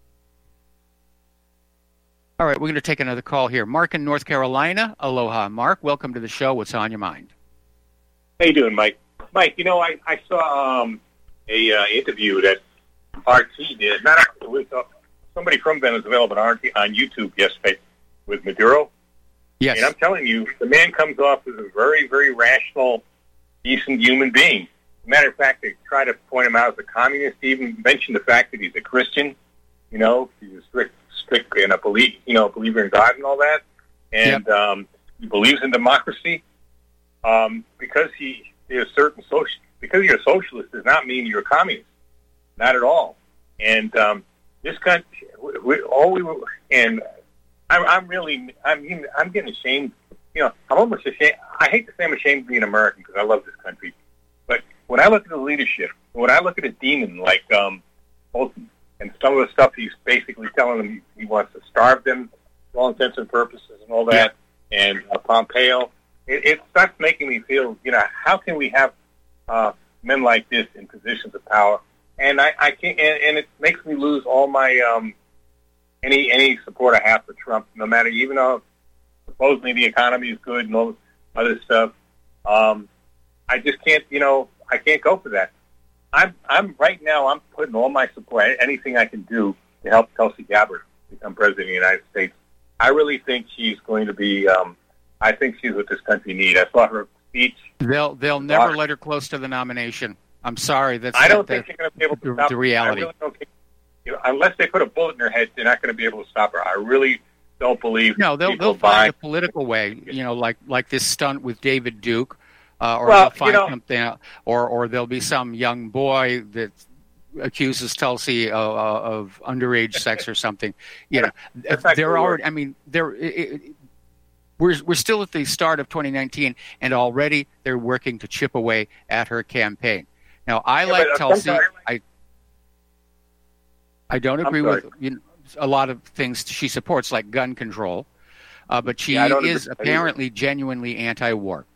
All right, we're going to take another call here. Mark in North Carolina. Aloha, Mark. Welcome to the show. What's on your mind? How you doing, Mike? Mike, you know, I, I saw um, a uh, interview that R T did. Not it was uh, somebody from Venezuela, but R T on YouTube yesterday with Maduro. Yes. And I'm telling you, the man comes off as a very, very rational, decent human being. As a matter of fact, they try to point him out as a communist. They even mentioned the fact that he's a Christian. You know, he's a strict, strict, and a belief, you know, believer in God and all that, and yep. um, he believes in democracy. Um, because he is certain social, because you're a socialist does not mean you're a communist, not at all. And um, this country, we, we, all we were, and I'm, I'm really, I'm, I'm getting ashamed. You know, I'm almost ashamed. I hate to say I'm ashamed of being American because I love this country. But when I look at the leadership, when I look at a demon like um, Bolton and some of the stuff he's basically telling them he, he wants to starve them, for all intents and purposes, and all that, yeah. and uh, Pompeo. It, it starts making me feel, you know, how can we have uh, men like this in positions of power? And I, I can't, and, and it makes me lose all my um, any any support I have for Trump. No matter, even though supposedly the economy is good and all this other stuff, um, I just can't, you know, I can't go for that. I'm I'm right now. I'm putting all my support, anything I can do to help Tulsi Gabbard become president of the United States. I really think she's going to be. Um, I think she's what this country needs. I saw her speech. They'll they'll never let her close to the nomination. I'm sorry. That's I don't that, think they're going to be able to the, stop the reality. her. I really don't think, you know, unless they put a bullet in her head, they're not going to be able to stop her. I really don't believe. No, they'll they'll buy. find a political way. You know, like like this stunt with David Duke, uh, or well, they'll find you know, something, or or there'll be some young boy that accuses Tulsi of, of underage sex or something. You know, they're already. I mean, they're. It, it, We're we're still at the start of twenty nineteen, and already they're working to chip away at her campaign. Now, I yeah, like Tulsi. I I don't agree with you know, a lot of things she supports, like gun control, uh, but she yeah, is apparently genuinely anti-war.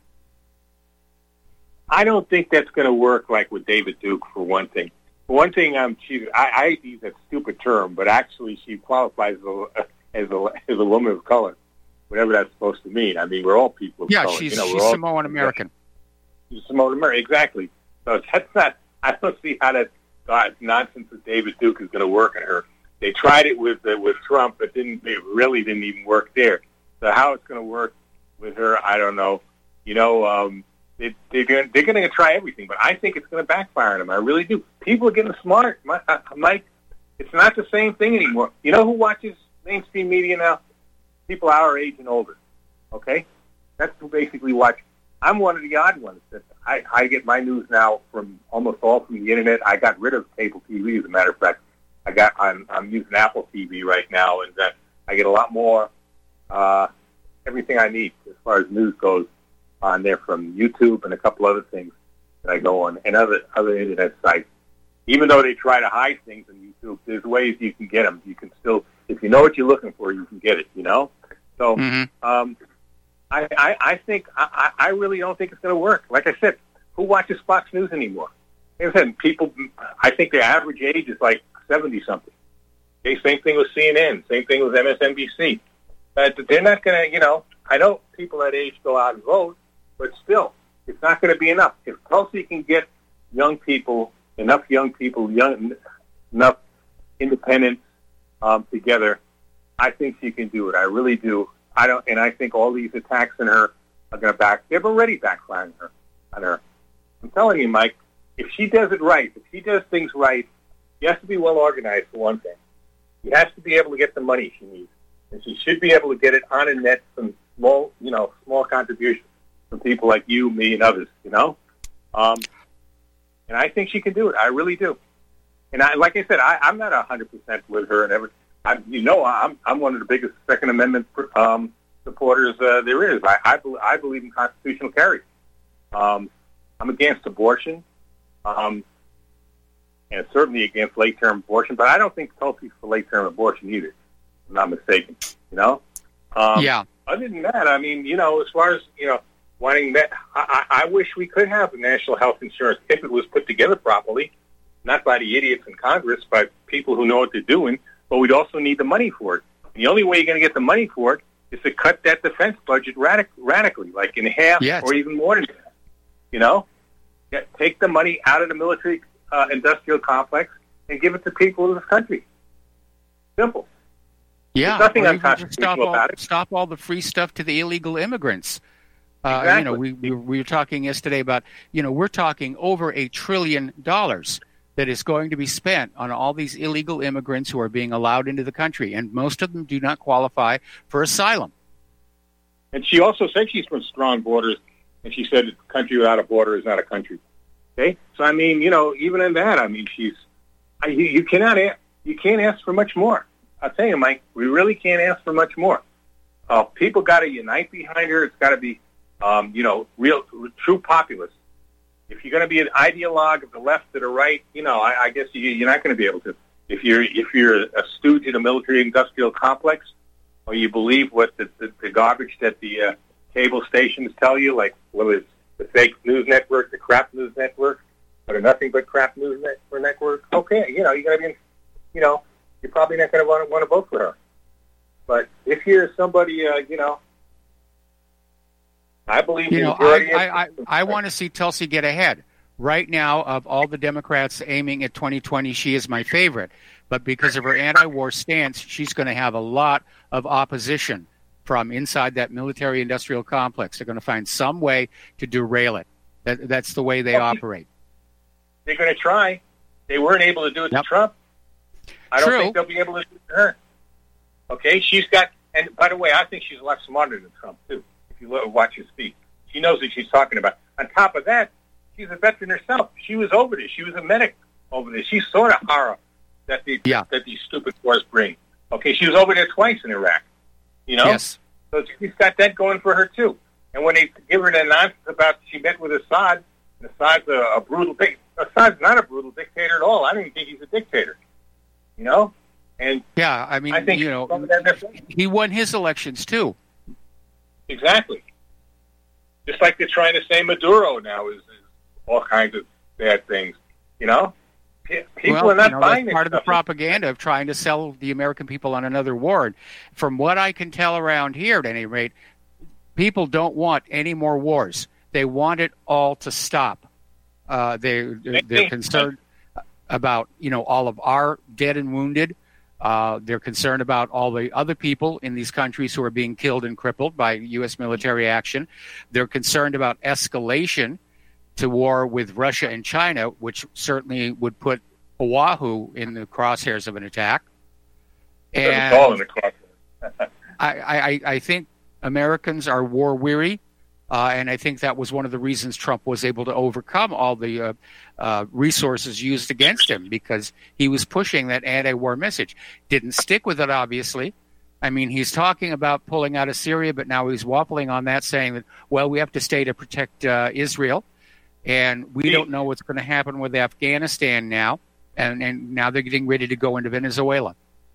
I don't think that's going to work like with David Duke, for one thing. For one thing, um, she's, I, I use that stupid term, but actually she qualifies as a, as a, as a woman of color. Whatever that's supposed to mean. I mean, we're all people of yeah, color. she's, you know, she's all, Samoan American. She's Samoan American, exactly. So that's not, I don't see how that God, nonsense with David Duke is going to work on her. They tried it with uh, with Trump, but didn't it really didn't even work there. So how it's going to work with her, I don't know. You know, um, they, they're going they're going to try everything, but I think it's going to backfire on them. I really do. People are getting smart, Mike. It's not the same thing anymore. You know who watches mainstream media now? People our age and older, okay? That's who basically watch. I'm one of the odd ones. That I, I get my news now from almost all from the internet. I got rid of cable T V, as a matter of fact. I got I'm, I'm using Apple T V right now, and that I get a lot more uh, everything I need as far as news goes on there from YouTube and a couple other things that I go on and other other internet sites. Even though they try to hide things on YouTube, there's ways you can get them. You can still, if you know what you're looking for, you can get it. You know. So mm-hmm. um, I, I, I think I, I really don't think it's going to work. Like I said, who watches Fox News anymore? Like I said, people. I think their average age is like seventy something. Okay, same thing with C N N. Same thing with M S N B C. But they're not going to. You know, I know people that age go out and vote, but still, it's not going to be enough. If Tulsi can get young people, enough young people, young enough independents um, together. I think she can do it. I really do. I don't, and I think all these attacks on her are going to back. They've already backfired her on her. I'm telling you, Mike. If she does it right, if she does things right, she has to be well organized for one thing. She has to be able to get the money she needs, and she should be able to get it on a net from small, you know, small contributions from people like you, me, and others. You know, um, and I think she can do it. I really do. And I, like I said, I, I'm not a hundred percent with her and everything. I, you know, I'm I'm one of the biggest Second Amendment um, supporters uh, there is. I I, be, I believe in constitutional carry. Um, I'm against abortion, um, and certainly against late-term abortion. But I don't think Tulsi's for late-term abortion either. If I'm not mistaken. You know. Um, yeah. Other than that, I mean, you know, as far as you know, wanting that, I, I wish we could have national health insurance if it was put together properly, not by the idiots in Congress, by people who know what they're doing. But we'd also need the money for it. And the only way you're going to get the money for it is to cut that defense budget radic- radically, like in half yes. or even more than that. You know, Get, take the money out of the military uh, industrial complex and give it to people in this country. Simple. Yeah, There's nothing or even unconstitutional stop all, about it. Stop all the free stuff to the illegal immigrants. Uh, Exactly. You know, we, we we were talking yesterday about, you know, we're talking over a trillion dollars that is going to be spent on all these illegal immigrants who are being allowed into the country, and most of them do not qualify for asylum. And she also said she's from strong borders, and she said a country without a border is not a country. Okay, so I mean, you know, even in that, I mean, she's I, you, you cannot a- you can't ask for much more. I'll tell you, Mike, we really can't ask for much more. Uh, people got to unite behind her. It's got to be, um, you know, real true populists. If you're going to be an ideologue of the left to the right, you know, I, I guess you, you're not going to be able to. If you're if you're a stooge in a military-industrial complex, or you believe what the, the, the garbage that the uh, cable stations tell you, like whether it's the fake news network, the crap news network, or the nothing but crap news net, network, okay, you know, you're going to be, you know, you're probably not going to want to want to vote for her. But if you're somebody, uh, you know, I believe You the know, majority I, of- I, I, I want to see Tulsi get ahead. Right now, of all the Democrats aiming at twenty twenty, she is my favorite. But because of her anti-war stance, she's going to have a lot of opposition from inside that military-industrial complex. They're going to find some way to derail it. That, that's the way they Okay. operate. They're going to try. They weren't able to do it Yep. to Trump. I don't True. think they'll be able to do it to her. Okay, she's got, and by the way, I think she's a lot smarter than Trump, too, if you look, watch her speak. She knows what she's talking about. On top of that, she's a veteran herself. She was over this. She was a medic over this. She saw the horror that, the, Yeah. that these stupid wars bring. Okay, she was over there twice in Iraq, you know? Yes. So she's got that going for her, too. And when they give her the nonsense about she met with Assad, and Assad's a, a brutal dictator. Assad's not a brutal dictator at all. I don't even think he's a dictator, you know? And Yeah, I mean, I think you know, some of that- he won his elections, too. exactly. Just like they're trying to say Maduro now is, is all kinds of bad things, you know? Pe- People well, are not you know, buying that's it. part of the propaganda of trying to sell the American people on another war. And from what I can tell around here, at any rate, people don't want any more wars. They want it all to stop. Uh, they they're concerned about, you know, all of our dead and wounded. Uh, they're concerned about all the other people in these countries who are being killed and crippled by U S military action. They're concerned about escalation to war with Russia and China, which certainly would put Oahu in the crosshairs of an attack. It's all in the crosshairs. I, I, I think Americans are war weary, uh, and I think that was one of the reasons Trump was able to overcome all the uh, uh, resources used against him, because he was pushing that anti-war message. Didn't stick with it, obviously. I mean, he's talking about pulling out of Syria, but now he's waffling on that, saying that, well, we have to stay to protect uh, Israel, and we don't know what's going to happen with Afghanistan now, and, and now they're getting ready to go into Venezuela.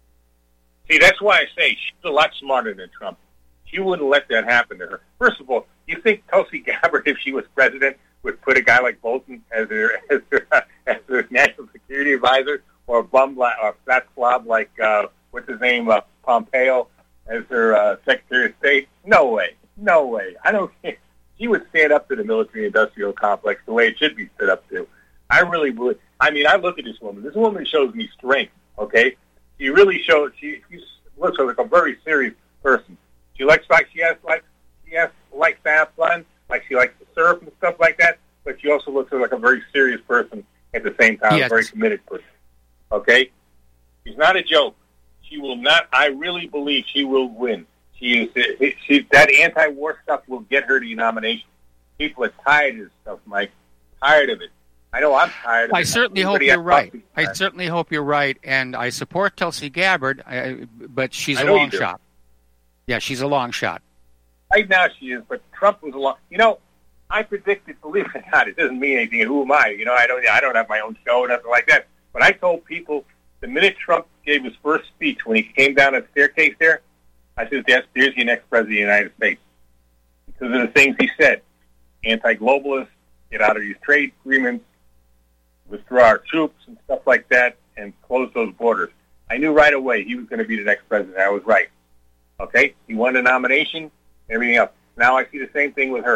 See, that's why I say she's a lot smarter than Trump. She wouldn't let that happen to her. First of all, you think Tulsi Gabbard, if she was president, would put a guy like Bolton as her as her, as her national security advisor, or a bum like, or a fat slob like uh, what's his name, uh, Pompeo, as her uh, Secretary of State? No way, no way. I don't think she would stand up to the military-industrial complex the way it should be stood up to. I really would. I mean, I look at this woman. This woman shows me strength. Okay, she really shows. She, she looks like a very serious person. She likes like she has like she has likes to have fun, like she likes to surf and stuff like that. But she also looks like a very serious person at the same time, Yes. a very committed person. Okay, she's not a joke. She will not. I really believe she will win. She is. She that anti-war stuff will get her the nomination. People are tired of this stuff, Mike. Tired of it. I know I'm tired of I it. certainly hope Everybody you're else right. is I tired. certainly hope you're right, and I support Tulsi Gabbard, I, but she's I a know you long do. shot. Yeah, she's a long shot. Right now she is, but Trump was a long. You know, I predicted. Believe it or not, it doesn't mean anything. Who am I? You know, I don't. I don't have my own show or nothing like that. But I told people the minute Trump gave his first speech when he came down the staircase there, I said, "Yes, there's your next president of the United States," because of the things he said: anti-globalist, get out of these trade agreements, withdraw our troops and stuff like that, and close those borders. I knew right away he was going to be the next president. I was right. Okay, he won the nomination, everything else. Now I see the same thing with her.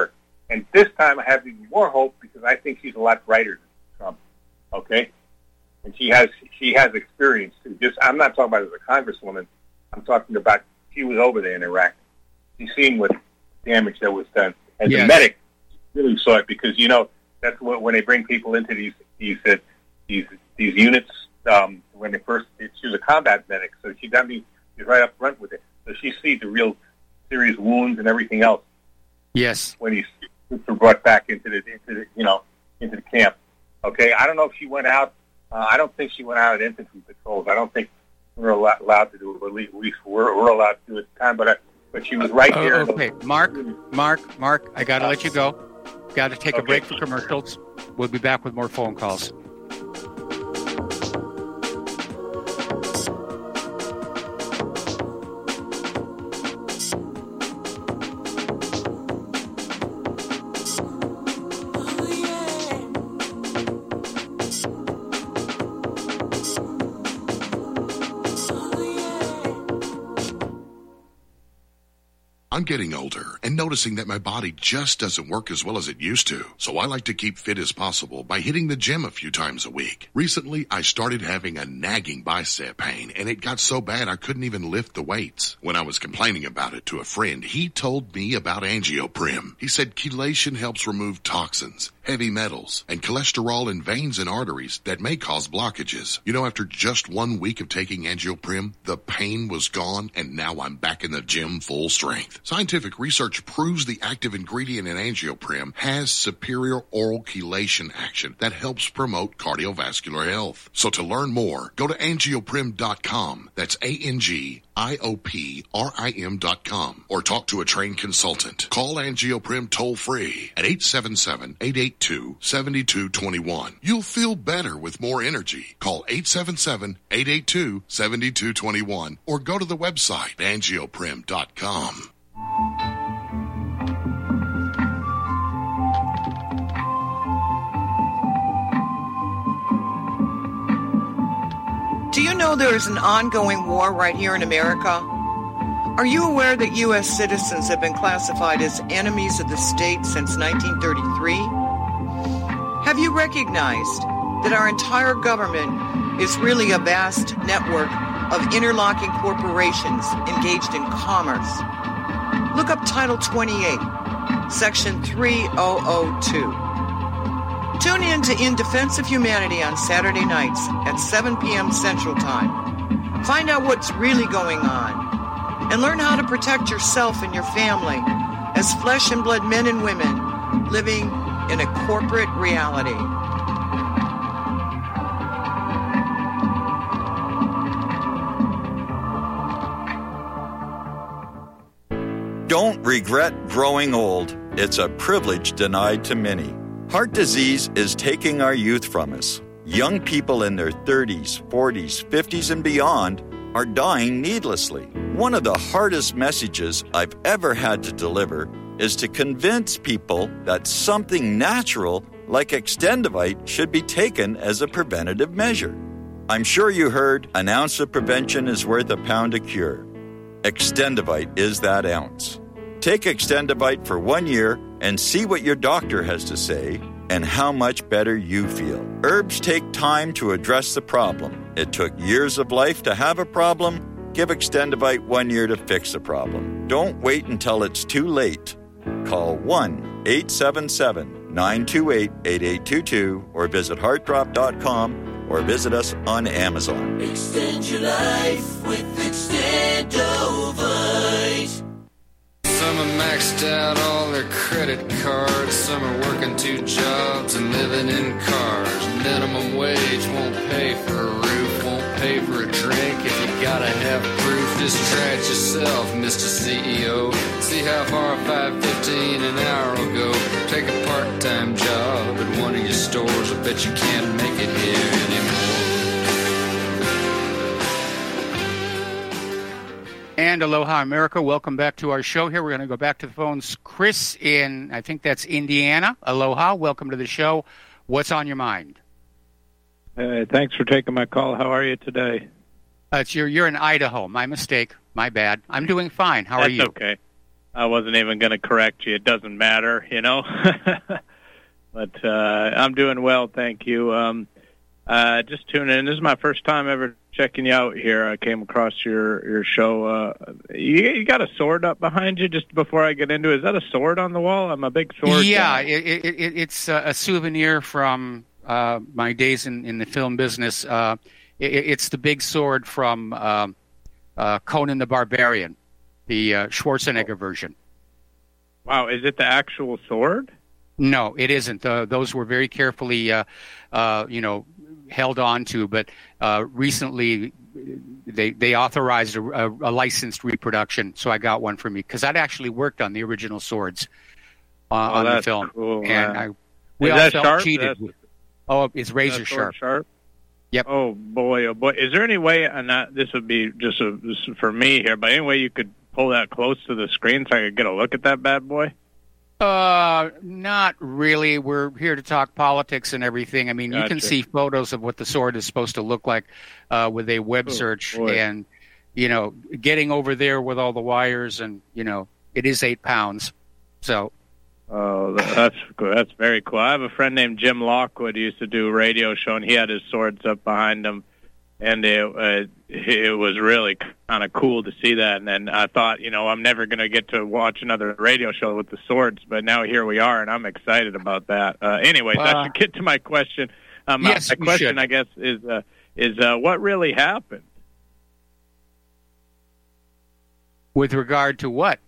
And this time I have even more hope because I think she's a lot brighter than Trump. Okay? And she has she has experience too. Just I'm not talking about as a congresswoman. I'm talking about she was over there in Iraq. She's seen what damage that was done. As yes. a medic, she really saw it because you know that's what when they bring people into these these uh, these these units. Um, when they first, she was a combat medic, so she got me she's right up front with it. So she sees the real serious wounds and everything else. Yes. When he's brought back into the into the you know into the camp. Okay, I don't know if she went out. Uh, I don't think she went out at infantry patrols. I don't think we're allowed, allowed to do it. But at least we're, we're allowed to do it at the time. But I, but she was right oh, there. Okay, Mark, Mark, Mark. I got to uh, let you go. Got to take okay. a break for commercials. We'll be back with more phone calls. I'm getting older and noticing that my body just doesn't work as well as it used to. So I like to keep fit as possible by hitting the gym a few times a week. Recently, I started having a nagging bicep pain, and it got so bad I couldn't even lift the weights. When I was complaining about it to a friend, he told me about Angioprim. He said chelation helps remove toxins, heavy metals, and cholesterol in veins and arteries that may cause blockages. You know, after just one week of taking Angioprim, the pain was gone, and now I'm back in the gym full strength. Scientific research proves the active ingredient in Angioprim has superior oral chelation action that helps promote cardiovascular health. So to learn more, go to angioprim dot com. That's A N G I O P R I M dot com. Or talk to a trained consultant. Call Angioprim toll-free at eight seven seven, eight eight two, seven two two one. You'll feel better with more energy. Call eight seven seven, eight eight two, seven two two one or go to the website angioprim dot com. Do you know there is an ongoing war right here in America? Are you aware that U S citizens have been classified as enemies of the state since nineteen thirty-three? Have you recognized that our entire government is really a vast network of interlocking corporations engaged in commerce? Look up Title twenty-eight, Section three thousand two. Tune in to In Defense of Humanity on Saturday nights at seven p.m. Central Time. Find out what's really going on and learn how to protect yourself and your family as flesh and blood men and women living in a corporate reality. Don't regret growing old. It's a privilege denied to many. Heart disease is taking our youth from us. Young people in their thirties, forties, fifties, and beyond are dying needlessly. One of the hardest messages I've ever had to deliver is to convince people that something natural like Extendivite should be taken as a preventative measure. I'm sure you heard an ounce of prevention is worth a pound of cure. Extendivite is that ounce. Take Extendivite for one year and see what your doctor has to say and how much better you feel. Herbs take time to address the problem. It took years of life to have a problem. Give Extendivite one year to fix the problem. Don't wait until it's too late. Call one eight seven seven, nine two eight, eight eight two two or visit heart drop dot com or visit us on Amazon. Extend your life with Extendovite. Some are maxed out all their credit cards. Some are working two jobs and living in cars. Minimum wage won't pay for a roof, won't pay for a drink. If you gotta have proof, just try it yourself, Mister C E O. See how far five fifteen an hour will go. Take a part-time job at one of your stores. I bet you can't make it here anymore. And aloha, America. Welcome back to our show here. We're going to go back to the phones. Chris in, I think that's Indiana. Aloha. Welcome to the show. What's on your mind? Uh, thanks for taking my call. How are you today? Uh, it's you're, you're in Idaho. My mistake. My bad. I'm doing fine. How That's are you? okay. Uh, I wasn't even going to correct you. It doesn't matter, you know. But uh, I'm doing well, thank you. Um, uh, just tuning in. This is my first time ever checking you out here. I came across your your show. Uh, you, you got a sword up behind you. Just before I get into it, is that a sword on the wall? I'm a big sword Yeah, guy. it, it, it, it's a souvenir from uh, my days in, in the film business. Uh, it, it's the big sword from um, uh, Conan the Barbarian, the uh, Schwarzenegger version. Wow, is it the actual sword? No, it isn't. Uh, those were very carefully, uh, uh, you know, held on to. But uh, recently, they they authorized a, a, a licensed reproduction, so I got one for me because I'd actually worked on the original swords uh, Oh, on the that's film, cool, and man. I we Is all that felt sharp? cheated. That's- Oh, it's razor That sword sharp. sharp. Yep. Oh boy, oh boy. Is there any way? And not, this would be just a, this is for me here, but any way you could pull that close to the screen so I could get a look at that bad boy? Uh, not really. We're here to talk politics and everything. I mean, you can Gotcha. see photos of what the sword is supposed to look like uh, with a web Oh, search, boy. and you know, getting over there with all the wires, and you know, it is eight pounds. So, Oh, that- that's cool. That's very cool. I have a friend named Jim Lockwood who used to do a radio show, and he had his swords up behind him, and it uh, it was really kind of cool to see that. And then I thought, you know, I'm never going to get to watch another radio show with the swords, but now here we are, and I'm excited about that. Uh, anyways, I Uh, should get to my question. Um, my- yes, my you question, should. I guess, is uh, is uh, what really happened? with regard to what?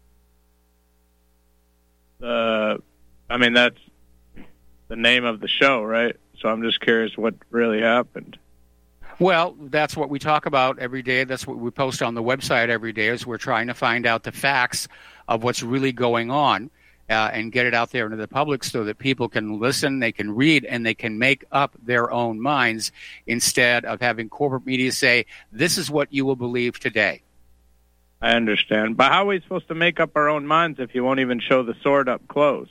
Uh, I mean, that's the name of the show, right? So I'm just curious what really happened. Well, that's what we talk about every day. That's what we post on the website every day. Is we're trying to find out the facts of what's really going on uh, and get it out there into the public so that people can listen, they can read, and they can make up their own minds instead of having corporate media say, "This is what you will believe today." I understand. But how are we supposed to make up our own minds if you won't even show the sword up close?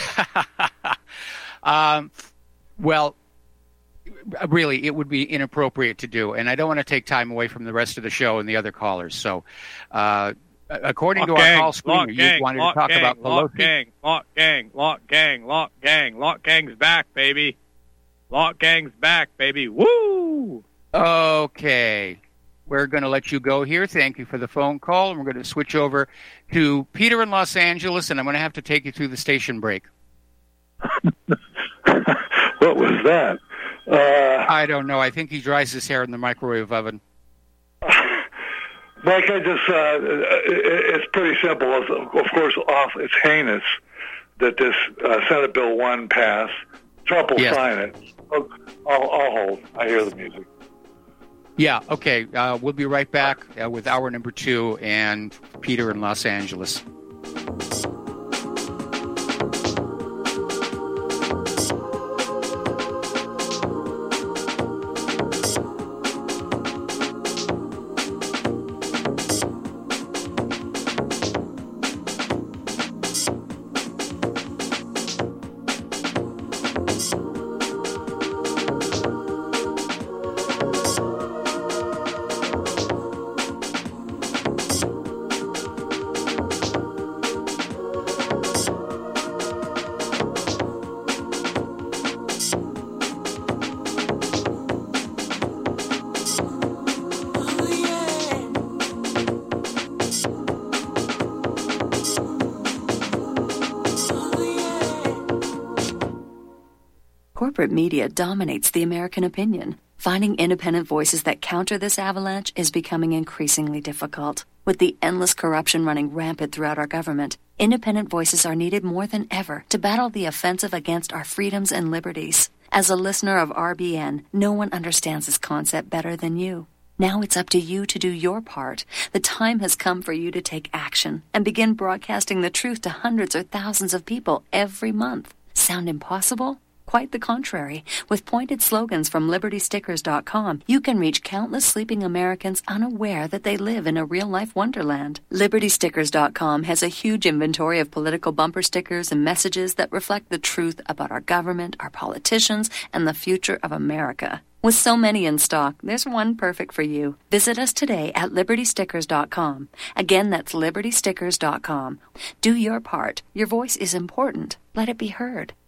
Um, well, really, it would be inappropriate to do, and I don't want to take time away from the rest of the show and the other callers. So, uh, according Lock to gang, our call lock screener, you gang, wanted lock to talk gang, about lock Pelosi. gang, lock gang, lock gang, lock gang, lock gang's back, baby. Lock gang's back, baby. Woo! Okay. We're going to let you go here. Thank you for the phone call, and we're going to switch over to Peter in Los Angeles, and I'm going to have to take you through the station break. What was that? Uh, I don't know. I think he dries his hair in the microwave oven. Mike, I just, uh, it, it's pretty simple. It's, of course, off, it's heinous that this uh, Senate Bill one pass. Trump will Yes. sign it. I'll, I'll, I'll hold. I hear the music. Yeah, okay. Uh, we'll be right back uh, with hour number two and Peter in Los Angeles. Corporate media dominates the American opinion. Finding independent voices that counter this avalanche is becoming increasingly difficult. With the endless corruption running rampant throughout our government, independent voices are needed more than ever to battle the offensive against our freedoms and liberties. As a listener of R B N, no one understands this concept better than you. Now it's up to you to do your part. The time has come for you to take action and begin broadcasting the truth to hundreds or thousands of people every month. Sound impossible? Quite the contrary. With pointed slogans from Liberty Stickers dot com, you can reach countless sleeping Americans unaware that they live in a real-life wonderland. Liberty Stickers dot com has a huge inventory of political bumper stickers and messages that reflect the truth about our government, our politicians, and the future of America. With so many in stock, there's one perfect for you. Visit us today at liberty stickers dot com. Again, that's liberty stickers dot com. Do your part. Your voice is important. Let it be heard.